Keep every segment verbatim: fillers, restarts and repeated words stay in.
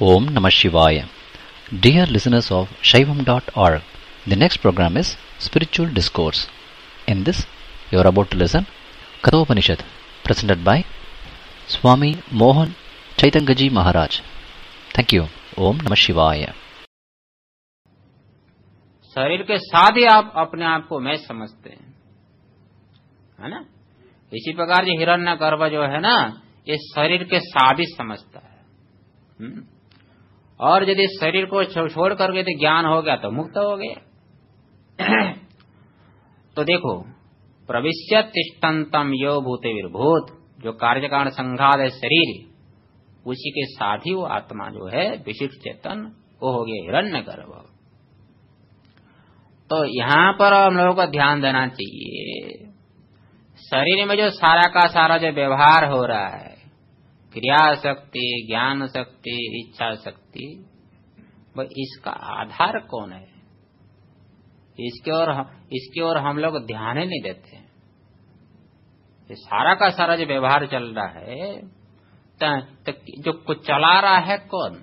Om Namah Shivaya. Dear listeners of Shaivam dot org, the next program is Spiritual Discourse. In this, you are about to listen Kathopanishad, presented by Swami Mohan Chaitangaji Maharaj. Thank you. Om Namah Shivaya. शरीर के साथ ही आप अपने आप को मैं समझते हैं, है ना। इसी प्रकार जो हिरण्यगर्भ जो है ना, ये शरीर के साथ ही समझता है। हुँ? और यदि शरीर को छोड़ करके यदि ज्ञान हो गया तो मुक्त हो गया। तो देखो, प्रविश्य तिष्ठन्तम यो भूते विर्भूत, जो कार्यकारण संघात है शरीर, उसी के साथ ही वो आत्मा जो है विशिष्ट चेतन, वो हो गया हिरण्यगर्भ। तो यहाँ पर हम लोगों को ध्यान देना चाहिए, शरीर में जो सारा का सारा जो व्यवहार हो रहा है, क्रिया शक्ति, ज्ञान शक्ति, इच्छा शक्ति, वो इसका आधार कौन है? इसके और इसकी ओर हम लोग ध्यान ही नहीं देते। ये सारा का सारा जो व्यवहार चल रहा है, तो जो कुछ चला रहा है कौन?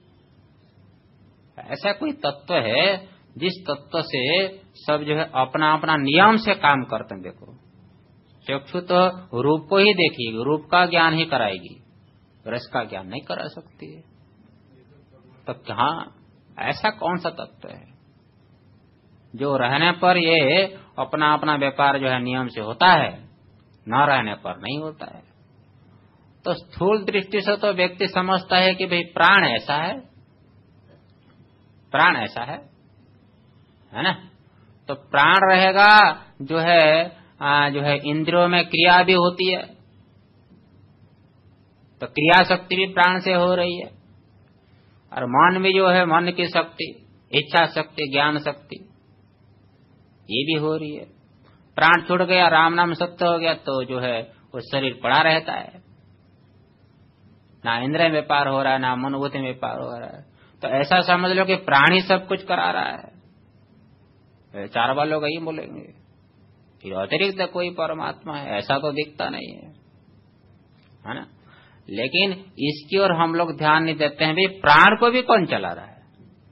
ऐसा कोई तत्व है जिस तत्व से सब जो है अपना अपना नियम से काम करते हैं। देखो, चक्षु तो रूप को ही देखेगी, रूप का ज्ञान ही कराएगी, रस का ज्ञान नहीं करा सकती है। तो कहाँ ऐसा कौन सा तत्व है जो रहने पर ये अपना अपना व्यापार जो है नियम से होता है, न रहने पर नहीं होता है? तो स्थूल दृष्टि से तो व्यक्ति समझता है कि भाई प्राण ऐसा है, प्राण ऐसा है, है ना। तो प्राण रहेगा जो है आ, जो है इंद्रियों में क्रिया भी होती है, तो क्रिया शक्ति भी प्राण से हो रही है। और मन भी जो है, मन की शक्ति, इच्छा शक्ति, ज्ञान शक्ति, ये भी हो रही है। प्राण छूट गया, राम नाम सत्य हो गया, तो जो है वो शरीर पड़ा रहता है, ना इंद्रिय व्यापार हो रहा है, ना मनोभूति व्यापार हो रहा है। तो ऐसा समझ लो कि प्राण ही सब कुछ करा रहा है। चार बार लोग यही बोलेंगे, फिर अतिरिक्त कोई परमात्मा है, ऐसा तो दिखता नहीं है, है ना। लेकिन इसकी ओर हम लोग ध्यान नहीं देते हैं, भाई प्राण को भी कौन चला रहा है?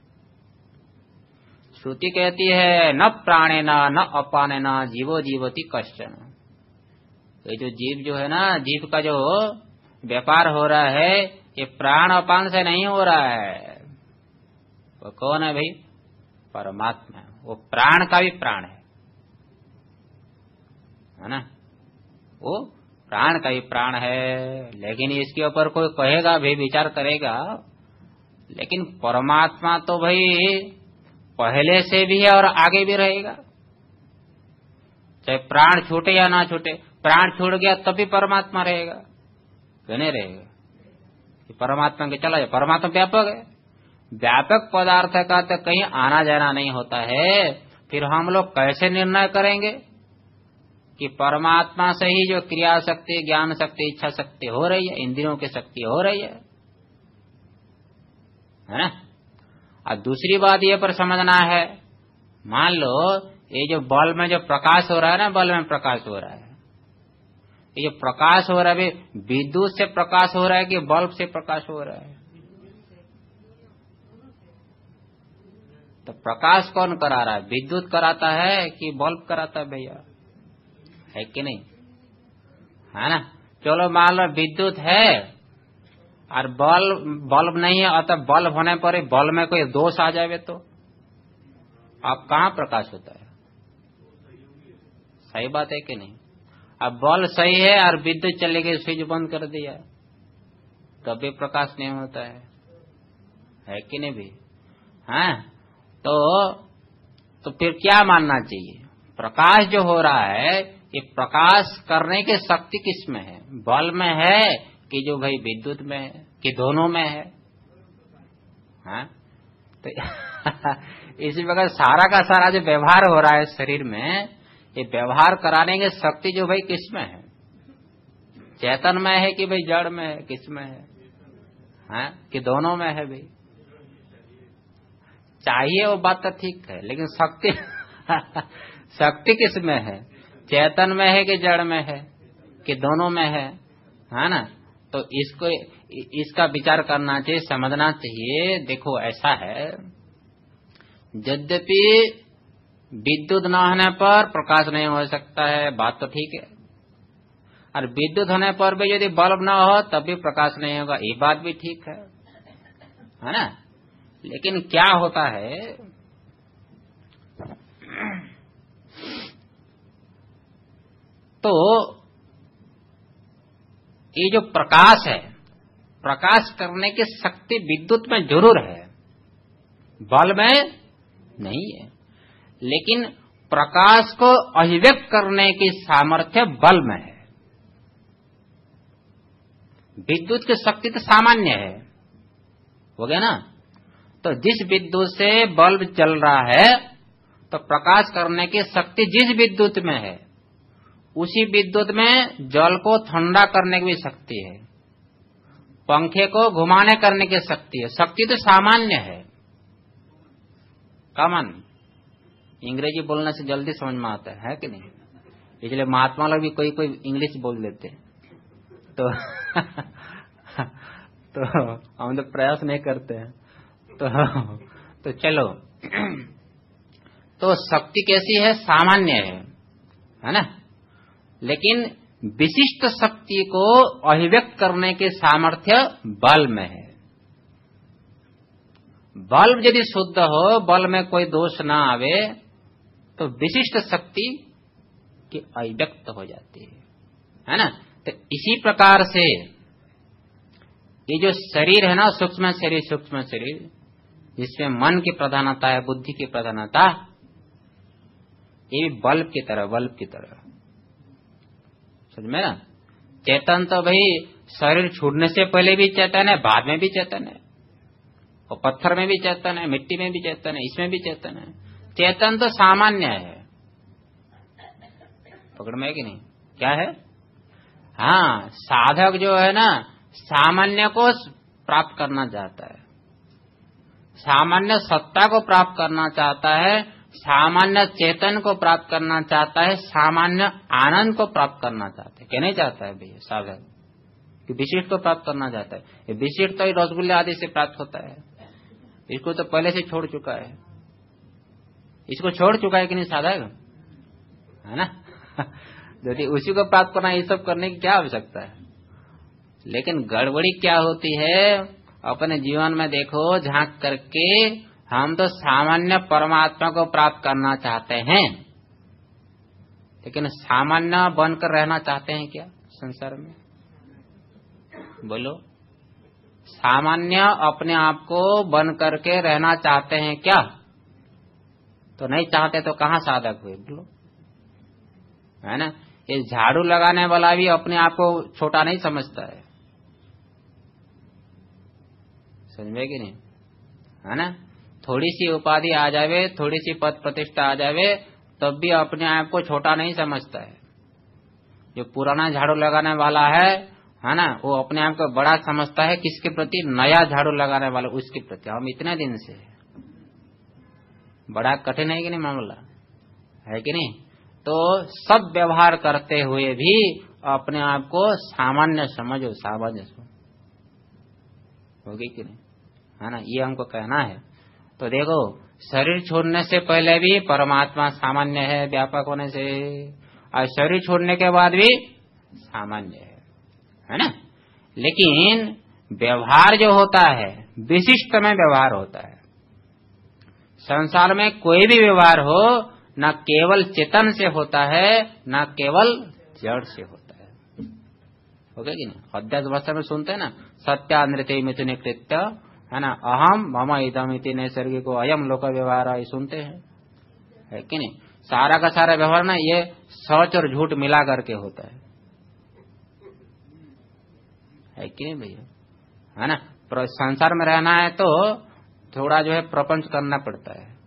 श्रुति कहती है न प्राणे न न अपाने न जीवो जीवति कश्चन। ये जो जीव जो है ना, जीव का जो व्यापार हो रहा है, ये प्राण अपान से नहीं हो रहा है। वो कौन है भाई? परमात्मा है। वो प्राण का भी प्राण है, है ना। वो प्राण का ही प्राण है। लेकिन इसके ऊपर कोई कहेगा भाई, विचार करेगा, लेकिन परमात्मा तो भाई पहले से भी है और आगे भी रहेगा, चाहे प्राण छूटे या ना छूटे। प्राण छूट गया तब भी परमात्मा रहेगा, क्यों नहीं रहेगा? परमात्मा के चला जाए, परमात्मा व्यापक है। व्यापक पदार्थ का तो कहीं आना जाना नहीं होता है। फिर हम लोग कैसे निर्णय करेंगे कि परमात्मा से ही जो क्रिया शक्ति, ज्ञान शक्ति, इच्छा शक्ति हो रही है, इंद्रियों की शक्ति हो रही है, है ना। और दूसरी बात ये पर समझना है, मान लो ये जो बल्ब में जो प्रकाश हो रहा है ना, बल्ब में प्रकाश हो रहा है, ये जो प्रकाश हो रहा है, विद्युत से प्रकाश हो रहा है कि बल्ब से प्रकाश हो रहा है? तो प्रकाश कौन करा रहा है? विद्युत कराता है कि बल्ब कराता है भैया? है कि नहीं, है ना। चलो मान लो विद्युत है और बल्ब बल्ब नहीं है, अतः बल्ब होने पर बल्ब में कोई दोष आ जाए तो अब कहाँ प्रकाश होता है? सही बात है कि नहीं? अब बल्ब सही है और विद्युत चले गई, स्विच बंद कर दिया, तब भी प्रकाश नहीं होता है, है कि नहीं भी? हाँ, तो तो फिर क्या मानना चाहिए? प्रकाश जो हो रहा है, ये प्रकाश करने की शक्ति किसमें है? बल्ब में है कि जो भाई विद्युत में है, कि दोनों में है? हाँ, तो इसी प्रकार सारा का सारा जो व्यवहार हो रहा है शरीर में, ये व्यवहार कराने की शक्ति जो भाई किसमें है? चेतन में है कि भाई जड़ में है, किसमें है? हाँ, कि दोनों में है भाई? चाहिए वो बात तो ठीक है, लेकिन शक्ति शक्ति किस में है? चेतन में है कि जड़ में है, कि दोनों में है, है ना। तो इसको इसका विचार करना चाहिए, समझना चाहिए। देखो ऐसा है, यद्यपि विद्युत न होने पर प्रकाश नहीं हो सकता है, बात तो ठीक है, और विद्युत होने पर भी यदि बल्ब न हो तब भी प्रकाश नहीं होगा, ये बात भी ठीक है, है ना। लेकिन क्या होता है, तो ये जो प्रकाश है, प्रकाश करने की शक्ति विद्युत में जरूर है, बल्ब में नहीं है। लेकिन प्रकाश को अभिव्यक्त करने की सामर्थ्य बल्ब में है। विद्युत की शक्ति तो सामान्य है, हो गया ना। तो जिस विद्युत से बल्ब जल रहा है, तो प्रकाश करने की शक्ति जिस विद्युत में है, उसी विद्युत में जल को ठंडा करने की भी शक्ति है, पंखे को घुमाने करने की शक्ति है। शक्ति तो सामान्य है, कॉमन। अंग्रेजी बोलने से जल्दी समझ में आता है, है कि नहीं। इसलिए महात्मा लोग भी कोई कोई इंग्लिश बोल देते हैं, तो तो हम तो प्रयास नहीं करते हैं। तो तो चलो, तो शक्ति कैसी है, सामान्य है, है ना। लेकिन विशिष्ट शक्ति को अभिव्यक्त करने के सामर्थ्य बल्ब में है। बल्ब यदि शुद्ध हो, बल्ब में कोई दोष ना आवे, तो विशिष्ट शक्ति की अभिव्यक्त हो जाती है, है ना। तो इसी प्रकार से ये जो शरीर है ना, सूक्ष्म शरीर, सूक्ष्म शरीर जिसमें मन की प्रधानता है, बुद्धि की प्रधानता, ये भी बल्ब की तरह, बल्ब की तरह, समझ में ना। चेतन तो भाई शरीर छूटने से पहले भी चेतन है, बाद में भी चेतन है, और पत्थर में भी चेतन है, मिट्टी में भी चेतन है, इसमें भी चेतन है। चेतन तो सामान्य है, पकड़ में है कि नहीं, क्या है। हाँ, साधक जो है ना, सामान्य को प्राप्त करना चाहता है, सामान्य सत्ता को प्राप्त करना चाहता है, सामान्य चेतन को प्राप्त करना चाहता है, सामान्य आनंद को प्राप्त करना चाहता है। क्या नहीं चाहता है भैया साधक, कि विशिष्ट को प्राप्त करना चाहता है। ये विशिष्ट तो रसगुल्ले आदि से प्राप्त होता है, इसको तो पहले से छोड़ चुका है, इसको छोड़ चुका है कि नहीं साधक, है ना। यदि उसी को प्राप्त करना, ये सब करने की क्या आवश्यकता है। लेकिन गड़बड़ी क्या होती है, अपने जीवन में देखो झांक करके, हम तो सामान्य परमात्मा को प्राप्त करना चाहते हैं, लेकिन सामान्य बनकर रहना चाहते हैं क्या संसार में, बोलो। सामान्य अपने आप को बन करके रहना चाहते हैं क्या, तो नहीं चाहते, तो कहाँ साधक हुए, बोलो, है ना। ये झाड़ू लगाने वाला भी अपने आप को छोटा नहीं समझता है, समझ में कि नहीं, है ना। थोड़ी सी उपाधि आ जावे, थोड़ी सी पद प्रतिष्ठा आ जावे, तब भी अपने आप को छोटा नहीं समझता है। जो पुराना झाड़ू लगाने वाला है, है ना, वो अपने आप को बड़ा समझता है, किसके प्रति, नया झाड़ू लगाने वाला उसके प्रति। हम इतने दिन से, बड़ा कठिन है कि नहीं मामला, है कि नहीं। तो सब व्यवहार करते हुए भी अपने आप को सामान्य समझो, सामान्य समझो, होगी कि नहीं, है ना। ये हमको कहना है। तो देखो, शरीर छोड़ने से पहले भी परमात्मा सामान्य है, व्यापक होने से, और शरीर छोड़ने के बाद भी सामान्य है, है ना। लेकिन व्यवहार जो होता है, विशिष्ट में व्यवहार होता है। संसार में कोई भी व्यवहार हो, न केवल चेतन से होता है, न केवल जड़ से होता है, हो गया कि नहीं। अध्यात्म भाषा में सुनते हैं ना, सत्यानृते मिथुने कृत्य, है ना, अहम मम इदम इति नैसर्गिको अयम लोक व्यवहार, ये सुनते हैं, है कि नहीं। सारा का सारा व्यवहार ना ये सच और झूठ मिला करके होता है, है कि नहीं भैया, है ना। संसार में रहना है तो थोड़ा जो है प्रपंच करना पड़ता है,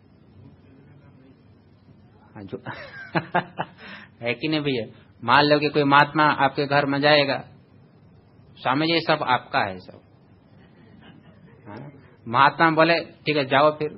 जो है कि नहीं भैया। मान लो कि कोई महात्मा आपके घर में जाएगा, स्वामी जी सब आपका है, सब महात्मा बोले ठीक है जाओ, फिर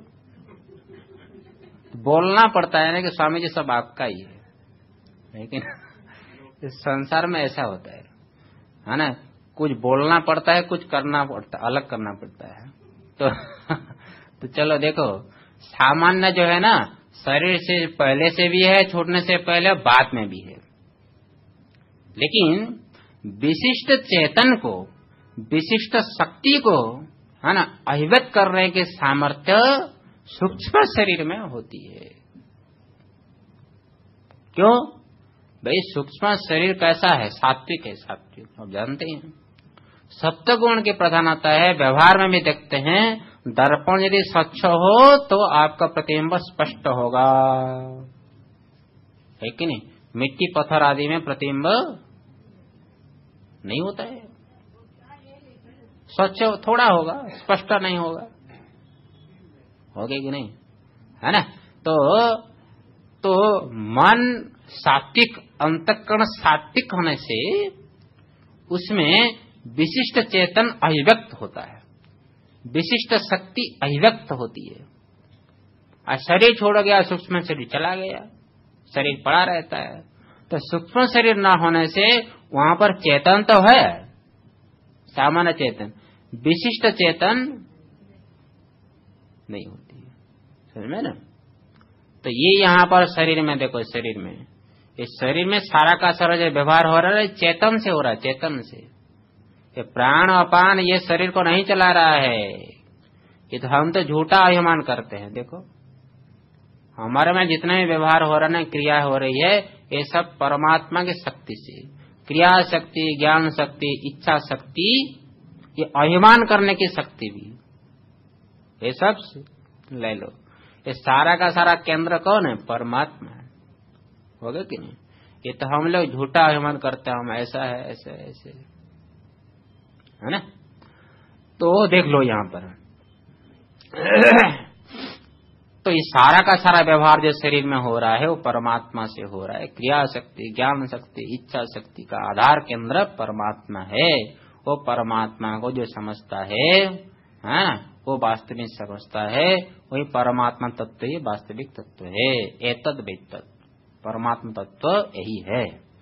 बोलना पड़ता है ना कि स्वामी जी सब आपका ही है, लेकिन संसार में ऐसा होता है, है ना। कुछ बोलना पड़ता है, कुछ करना पड़ता है, अलग करना पड़ता है। तो तो चलो देखो, सामान्य जो है ना शरीर से पहले से भी है, छूटने से पहले, बाद में भी है। लेकिन विशिष्ट चेतन को, विशिष्ट शक्ति को, है ना, अभिव्यक्त करने के सामर्थ्य सूक्ष्म शरीर में होती है। क्यों भाई? सूक्ष्म शरीर कैसा है? सात्विक है। सात्विक आप जानते हैं, सप्तगुण की प्रधानता है। व्यवहार में भी देखते हैं, दर्पण यदि स्वच्छ हो तो आपका प्रतिबिंब स्पष्ट होगा, है कि नहीं? मिट्टी पत्थर आदि में प्रतिबिंब नहीं होता है, स्वच्छ थोड़ा होगा, स्पष्ट नहीं होगा, होगा कि नहीं, है ना? तो तो मन सात्विक, अंतःकरण सात्विक होने से उसमें विशिष्ट चेतन अभिव्यक्त होता है, विशिष्ट शक्ति अभिव्यक्त होती है। और शरीर छोड़ गया, सूक्ष्म शरीर चला गया, शरीर पड़ा रहता है। तो सूक्ष्म शरीर न होने से वहां पर चेतन तो है, सामान्य चेतन, विशिष्ट चेतन नहीं होती है, समझ में ना? तो ये यहाँ पर शरीर में देखो, शरीर में, इस शरीर में सारा का सारा जो व्यवहार हो रहा है चेतन से हो रहा है, चेतन से। ये प्राण अपान ये शरीर को नहीं चला रहा है, ये तो हम तो झूठा अभिमान करते हैं। देखो हमारे में जितने भी व्यवहार हो रहा है, क्रिया हो रही है, ये सब परमात्मा की शक्ति से, क्रिया शक्ति, ज्ञान शक्ति, इच्छा शक्ति, ये अभिमान करने की शक्ति भी, ये सब ले लो। ये सारा का सारा केंद्र कौन है? परमात्मा है, होगा कि नहीं? ये तो हम लोग झूठा अभिमान करते हैं, हम ऐसा है, ऐसे ऐसे, है ना? तो देख लो यहां पर तो ये सारा का सारा व्यवहार जो शरीर में हो रहा है वो परमात्मा से हो रहा है। क्रिया शक्ति, ज्ञान शक्ति, इच्छा शक्ति का आधार केंद्र परमात्मा है। वो परमात्मा को जो समझता है, हाँ, वो वास्तविक समझता है, वही परमात्मा तत्व ही वास्तविक तत्व है। एतद वेतद, परमात्मा तत्व यही है।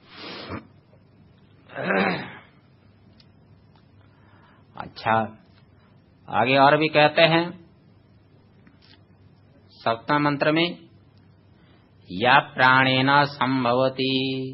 अच्छा, आगे और भी कहते हैं सप्तम मंत्र में, या प्राणेन संभवती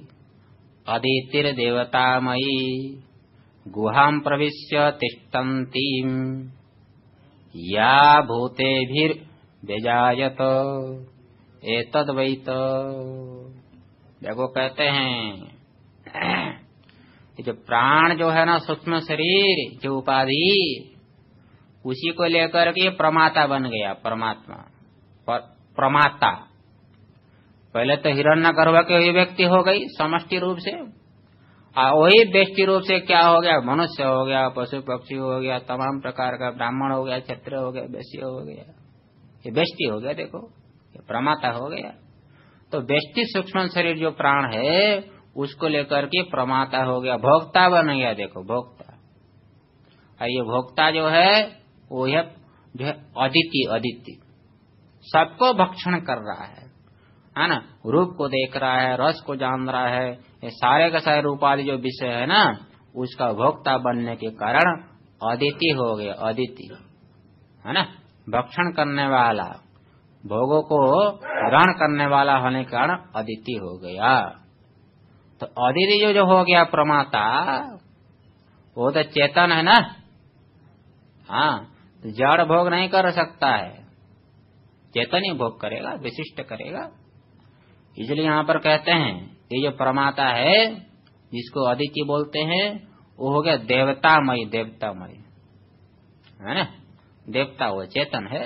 अदितिर्देवतामयी गुहां प्रविश्य तिष्ठन्तीं या भूतेभिर्व्यजायत एतद् वैत। देखो कहते हैं ये जो प्राण जो है ना, सूक्ष्म शरीर जो उपाधि, उसी को लेकर के प्रमाता बन गया, परमात्मा पर, प्रमाता। पहले तो हिरण्यगर्भ के वही व्यक्ति हो गई समष्टि रूप से, और वही व्यष्टि रूप से क्या हो गया? मनुष्य हो गया, पशु पक्षी हो गया, तमाम प्रकार का ब्राह्मण हो गया, क्षत्रिय हो गया, वैश्य हो गया, ये व्यष्टि हो गया। देखो ये प्रमाता हो गया। तो व्यष्टि सूक्ष्म शरीर जो प्राण है उसको लेकर के प्रमाता हो गया, भोक्ता बन गया। देखो भोक्ता, और ये भोक्ता जो है वो है जो है अदिति, अदिति सबको भक्षण कर रहा है, है ना? रूप को देख रहा है, रस को जान रहा है, ये सारे का सारे रूपादि जो विषय है ना, उसका भोक्ता बनने के कारण अदिति हो गया, अदिति, है ना? भक्षण करने वाला, भोगों को ग्रहण करने वाला होने के कारण अदिति हो गया। तो अदिति जो जो हो गया प्रमाता, वो तो चेतन है ना, हाँ, तो जड़ भोग नहीं कर सकता है, चेतन ही भोग करेगा, विशिष्ट करेगा। इसलिए यहाँ पर कहते हैं ये जो प्रमाता है जिसको अदिति बोलते हैं, वो हो गया देवतामय, देवतामय, है ना? देवता वो चेतन है।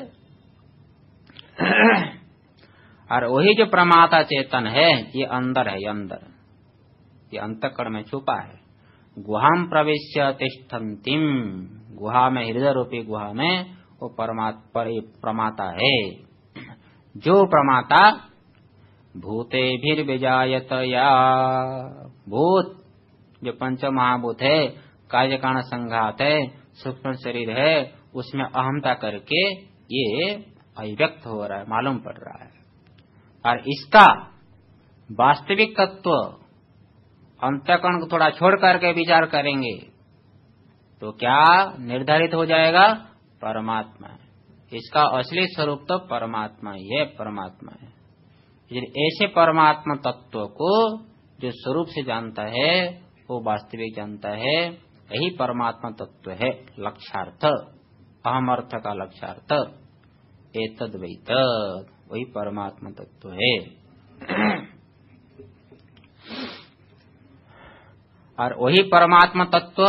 और वही जो प्रमाता चेतन है ये अंदर है, ये अंदर, ये अंतःकरण में छुपा है। गुहां प्रविश्य तिष्ठन्तीं, गुहा में, हृदय रूपी गुहा में वो परमात्मा प्रमाता है। जो प्रमाता भूतेभिर्विजायत, या भूत जो पंच महाभूत है, कार्य कारण संघात है, सूक्ष्म शरीर है, उसमें अहमता करके ये अभिव्यक्त हो रहा है, मालूम पड़ रहा है। और इसका वास्तविक तत्व अंतःकरण को थोड़ा छोड़ करके विचार करेंगे तो क्या निर्धारित हो जाएगा? परमात्मा है। इसका असली स्वरूप तो परमात्मा ही है, परमात्मा है। ऐसे परमात्मा तत्व को जो स्वरूप से जानता है वो वास्तविक जानता है। यही परमात्मा तत्व है लक्ष्यार्थ, अहम अर्थ का लक्ष्यार्थ। एतद् वै तद्, वही परमात्मा तत्व है। और वही परमात्मा तत्व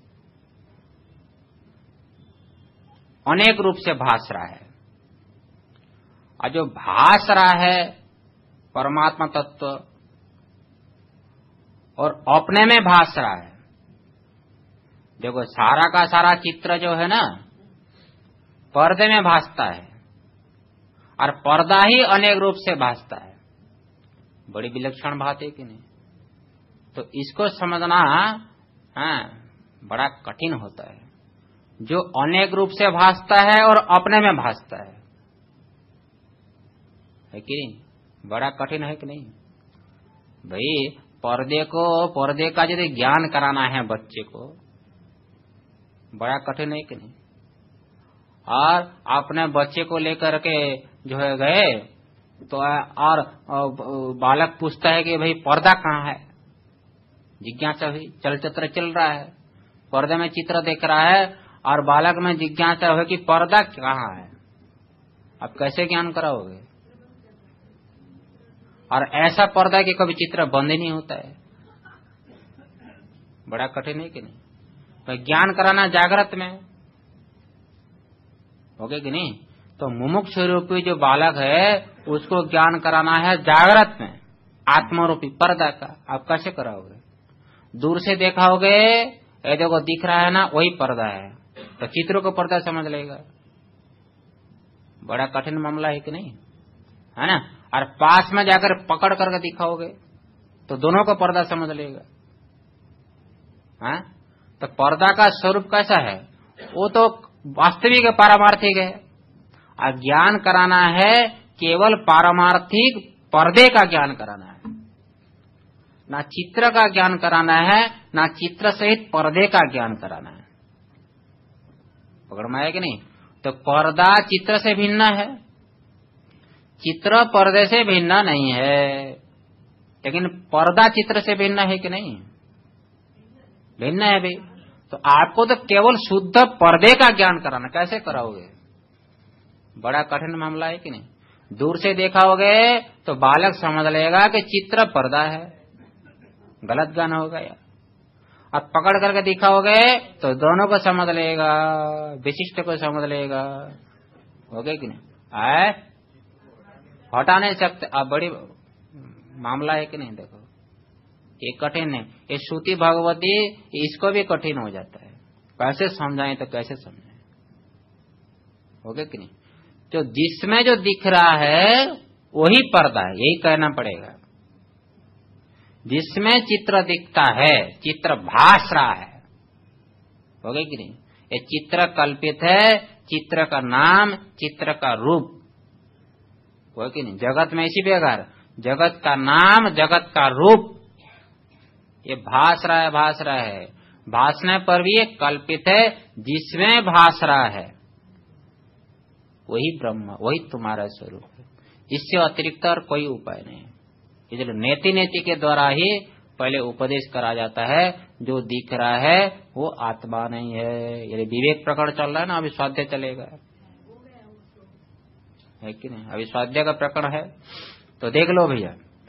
अनेक रूप से भास रहा है। और जो भास रहा है परमात्मा तत्व और अपने में भास रहा है। देखो सारा का सारा चित्र जो है ना पर्दे में भासता है और पर्दा ही अनेक रूप से भासता है। बड़ी विलक्षण बात है कि नहीं? तो इसको समझना हाँ बड़ा कठिन होता है। जो अनेक रूप से भासता है और अपने में भासता है, है कि नहीं? बड़ा कठिन है कि नहीं भाई? पर्दे को पर्दे का यदि ज्ञान कराना है बच्चे को, बड़ा कठिन है कि नहीं? और अपने बच्चे को लेकर के जो है गए तो और बालक पूछता है कि भाई पर्दा कहाँ है? जिज्ञासा हुई, चलचित्र चल रहा है, पर्दे में चित्र देख रहा है और बालक में जिज्ञासा हुई कि पर्दा कहाँ है। अब कैसे ज्ञान कराओगे? और ऐसा पर्दा कि कभी चित्र बंद ही नहीं होता है। बड़ा कठिन है कि नहीं? तो ज्ञान कराना जागृत में हो गया कि नहीं? तो मुमुक्ष रूपी जो बालक है उसको ज्ञान कराना है जागृत में, आत्मरूपी पर्दा का। आप कैसे कराओगे? दूर से देखा होगे, ये देखो दिख रहा है ना वही पर्दा है, तो चित्रों को पर्दा समझ लेगा। बड़ा कठिन मामला है कि नहीं, है ना? और पास में जाकर पकड़ करके दिखाओगे तो दोनों को पर्दा समझ लेगा। हाँ? तो पर्दा का स्वरूप कैसा है? वो तो वास्तविक पारमार्थिक है। और ज्ञान कराना है केवल पारमार्थिक पर्दे का ज्ञान कराना है, ना चित्र का ज्ञान कराना है, ना चित्र सहित पर्दे का ज्ञान कराना है। पकड़ में आया कि नहीं? तो पर्दा चित्र से भिन्न है, चित्र पर्दे से भिन्न नहीं है। लेकिन पर्दा चित्र से भिन्न है कि नहीं? भिन्न है भाई। तो आपको तो केवल शुद्ध पर्दे का ज्ञान कराना, कैसे कराओगे? बड़ा कठिन मामला है कि नहीं? दूर से देखा होगे तो बालक समझ लेगा कि चित्र पर्दा है, गलत ज्ञान होगा यार। अब पकड़ करके दिखाओगे तो दोनों को समझ लेगा, विशिष्ट को समझ लेगा। हो गया कि नहीं? आए हटा नहीं सकते। अब बड़ी मामला है कि नहीं? देखो ये कठिन है। ये श्रुति भगवती इसको भी कठिन हो जाता है। कैसे समझाएं तो कैसे समझाएं? हो गया कि नहीं? तो जिसमें जो दिख रहा है वही पर्दा है, यही कहना पड़ेगा। जिसमें चित्र दिखता है, चित्र भास रहा है। हो गया कि नहीं? ये चित्र कल्पित है, चित्र का नाम, चित्र का रूप। हो कि नहीं? जगत में इसी प्रकार जगत का नाम, जगत का रूप ये भास रहा है, भास रहा है। भासने पर भी ये कल्पित है, जिसमें भास रहा है वही ब्रह्म, वही तुम्हारा स्वरूप है। इससे अतिरिक्त और कोई उपाय नहीं है। इसलिए नेति नेति के द्वारा ही पहले उपदेश करा जाता है। जो दिख रहा है वो आत्मा नहीं है। यदि विवेक प्रकरण चल रहा है ना, अभी स्वाध्याय चलेगा, है कि नहीं? अभी स्वाध्याय का प्रकरण है तो देख लो भैया।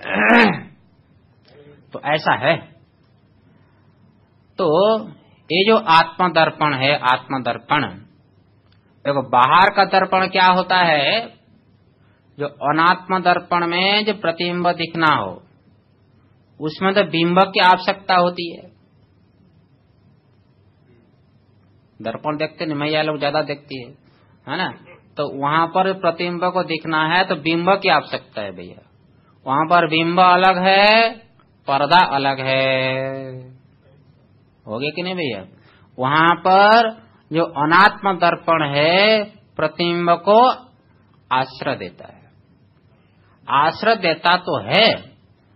तो ऐसा है। तो ये जो आत्मा दर्पण है, आत्मा दर्पण, देखो बाहर का दर्पण क्या होता है? जो अनात्म दर्पण में जो प्रतिबिंब दिखना हो उसमें तो बिंब की आवश्यकता होती है। दर्पण देखते नहीं, मैया लोग ज्यादा देखती है, है ना? तो वहां पर प्रतिबिंब को दिखना है तो बिंब की आवश्यकता है भैया। वहां पर बिंब अलग है, पर्दा अलग है। हो गया कि नहीं भैया? वहां पर जो अनात्म दर्पण है प्रतिबिंब को आश्रय देता है। आश्रय देता तो है,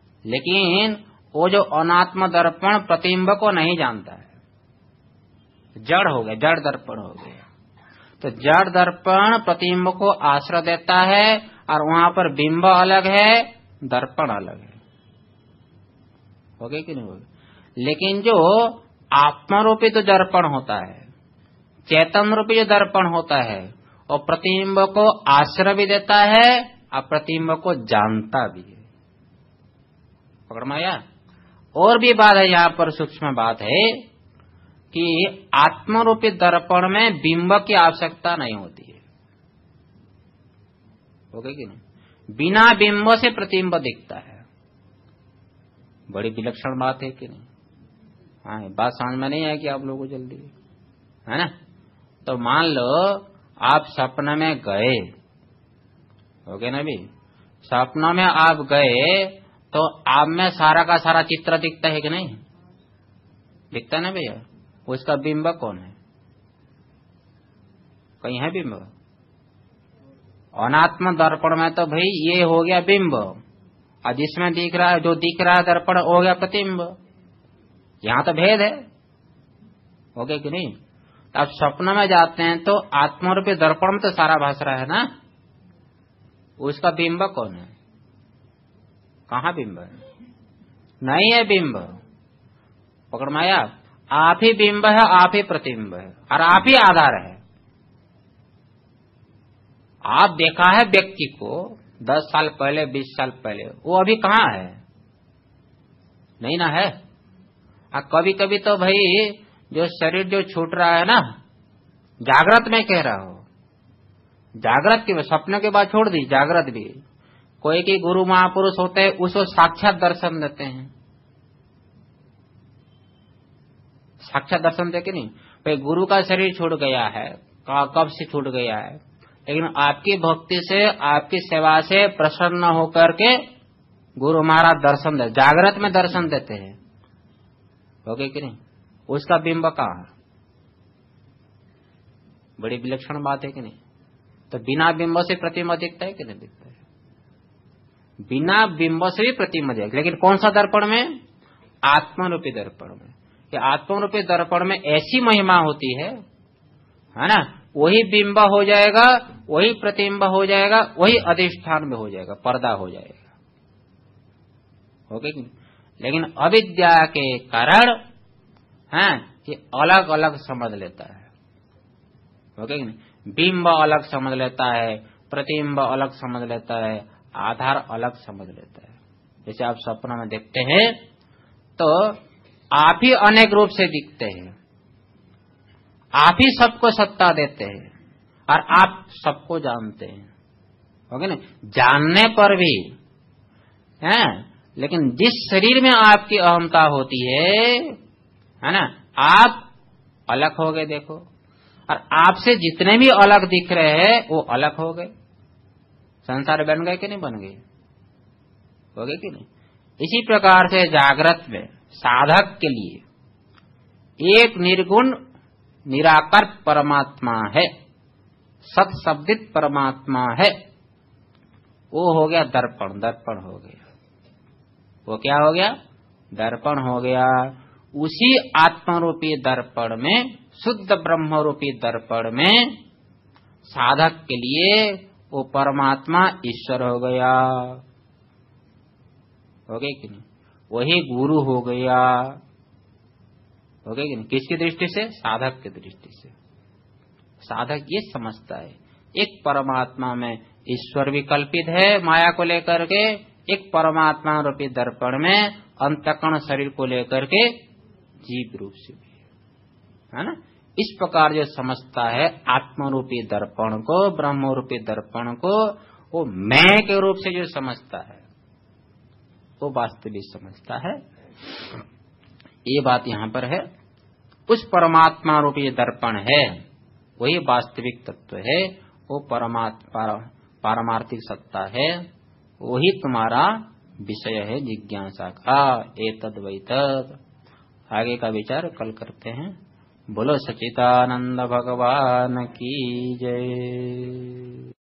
लेकिन वो जो अनात्म दर्पण प्रतिबिंब को नहीं जानता है। जड़ हो गया, जड़ दर्पण हो गया। तो जड़ दर्पण प्रतिबिंब को आश्रय देता है और वहां पर बिंब अलग है, दर्पण अलग है। हो गया कि नहीं हो गया? लेकिन जो आत्मारूपी तो दर्पण होता है, चैतन्य रूपी जो दर्पण होता है, और प्रतिबिंब को आश्रय भी देता है और प्रतिबिंब को जानता भी है। पकड़ में आया? और भी बात है यहाँ पर, सूक्ष्म बात है कि आत्मरूपी दर्पण में बिंब की आवश्यकता नहीं होती है। हो गया कि नहीं? बिना बिंब से प्रतिबिंब दिखता है। बड़ी विलक्षण बात है कि नहीं? हाँ, बात समझ में नहीं है कि आप लोगों को जल्दी, है ना? तो मान लो आप सपने में गए, हो गया ना भी, सपनों में आप गए तो आप में सारा का सारा चित्र दिखता है कि नहीं? दिखता है ना भैया? उसका बिंब कौन है? कहीं है बिंब? अनात्म दर्पण में तो भाई ये हो गया बिंब, और जिसमें दिख रहा है, जो दिख रहा है दर्पण, हो गया प्रतिबिंब। यहां तो भेद है। हो गया कि नहीं? तो आप स्वप्न में जाते हैं तो आत्मरूपी दर्पण में तो सारा भास रहा है ना, उसका बिंब कौन है? कहाँ बिंब है? नहीं है बिंब। पकड़ में आया? आप ही बिंब है, आप ही प्रतिबिंब है, और आप ही आधार है। आप देखा है व्यक्ति को दस साल पहले, बीस साल पहले, वो अभी कहाँ है? नहीं ना है। और कभी कभी तो भाई जो शरीर जो छूट रहा है ना, जागृत में कह रहा हो, जागृत के सपने के बाद छोड़ दी, जागृत भी कोई की गुरु महापुरुष होते हैं, उसको साक्षात दर्शन देते हैं। साक्षात दर्शन दे के नहीं, भाई गुरु का शरीर छूट गया है, कब से छूट गया है, लेकिन आपकी भक्ति से, आपकी सेवा से प्रसन्न होकर के गुरु महाराज दर्शन दे, जागृत में दर्शन देते हैं। हो गए कि नहीं? उसका बिंब कहाँ है? बड़ी विलक्षण बात है कि नहीं? तो बिना बिंब से प्रतिबिंब दिखता है कि नहीं दिखता है? बिना बिंब से भी प्रतिबिंब दिखता है, लेकिन कौन सा दर्पण में? आत्मरूपी दर्पण में। कि आत्मरूपी दर्पण में ऐसी महिमा होती है, है ना, वही बिंब हो जाएगा, वही प्रतिबिंब हो जाएगा, वही अधिष्ठान में हो जाएगा, पर्दा हो जाएगा। हो गया कि नहीं? लेकिन अविद्या के कारण है कि अलग अलग समझ लेता है। हो गया कि नहीं? बिंब अलग समझ लेता है, प्रतिबिंब अलग समझ लेता है, आधार अलग समझ लेता है। जैसे आप सपना में देखते हैं तो आप ही अनेक रूप से दिखते हैं, आप ही सबको सत्ता देते हैं, और आप सबको जानते हैं। हो गया ना? जानने पर भी है, लेकिन जिस शरीर में आपकी अहमता होती है, है ना, आप अलग हो गए। देखो, और आपसे जितने भी अलग दिख रहे हैं वो अलग हो गए। संसार बन गए कि नहीं बन गए? हो गए कि नहीं? इसी प्रकार से जागृत में साधक के लिए एक निर्गुण निराकार परमात्मा है, सत्शब्दित परमात्मा है, वो हो गया दर्पण। दर्पण हो गया, वो क्या हो गया? दर्पण हो गया। उसी आत्मरूपी दर्पण में, शुद्ध ब्रह्म रूपी दर्पण में साधक के लिए वो परमात्मा ईश्वर हो गया। हो गया कि नहीं? वही गुरु हो गया। हो गया कि नहीं? किसकी दृष्टि से? साधक की दृष्टि से। साधक ये समझता है एक परमात्मा में ईश्वर भी कल्पित है माया को लेकर के, एक परमात्मा रूपी दर्पण में अंतःकरण शरीर को लेकर के जीव रूप से भी है ना। इस प्रकार जो समझता है आत्मरूपी दर्पण को, ब्रह्म रूपी दर्पण को, वो मैं के रूप से जो समझता है वो वास्तविक समझता है। ये बात यहाँ पर है। उस परमात्मा रूपी दर्पण है, वही वास्तविक तत्व है, वो परमात्मा पारमार्थिक सत्ता है, वही तुम्हारा विषय है जिज्ञासा का। एतद वैतद। आगे का विचार कल करते हैं। बोलो सच्चिदानंद भगवान की जय।